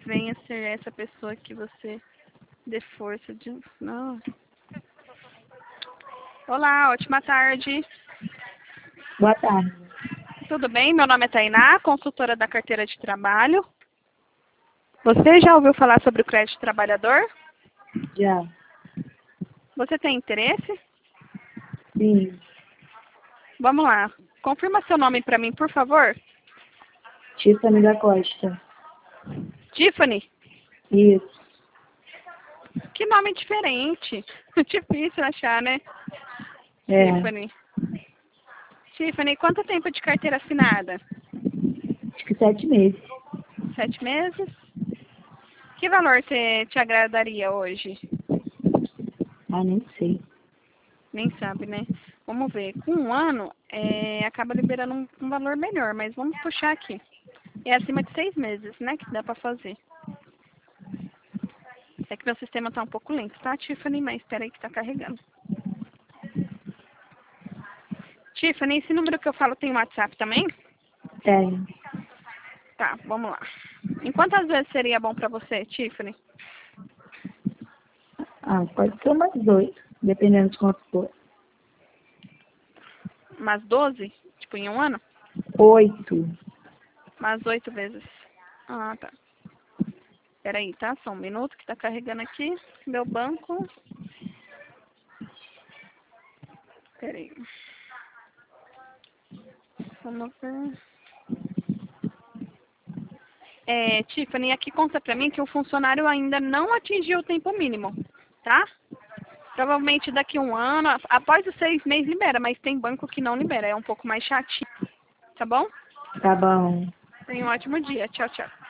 venha ser essa pessoa que você dê força de... Não. Olá, ótima tarde. Boa tarde. Tudo bem? Meu nome é Tainá, consultora da carteira de trabalho. Você já ouviu falar sobre o crédito trabalhador? Já. Você tem interesse? Sim. Vamos lá. Confirma seu nome para mim, por favor. Tiffany da Costa. Tiffany? Isso. Que nome diferente. Difícil achar, né? É. Tiffany. Tiffany, quanto tempo de carteira assinada? Acho que 7 meses. 7 meses? Que valor te agradaria hoje? Ah, nem sei. Nem sabe, né? Vamos ver. Com um ano, acaba liberando um valor melhor, mas vamos puxar aqui. É acima de 6 meses, né? Que dá pra fazer. É que meu sistema tá um pouco lento, tá, Tiffany? Mas espera aí que tá carregando. Tiffany, esse número que eu falo tem WhatsApp também? Tem. Tá, vamos lá. Em quantas vezes seria bom pra você, Tiffany? Ah, pode ser umas 8, dependendo de quanto for. Umas 12? Tipo, em um ano? 8. Umas 8 vezes. Ah, tá. Espera aí, tá? Só um minuto que tá carregando aqui. Meu banco. Espera aí. Vamos ver. Tiffany, aqui conta pra mim que o funcionário ainda não atingiu o tempo mínimo, tá? Provavelmente daqui a um ano, após os 6 meses libera, mas tem banco que não libera, é um pouco mais chatinho, tá bom? Tá bom. Tenha um ótimo dia, tchau, tchau.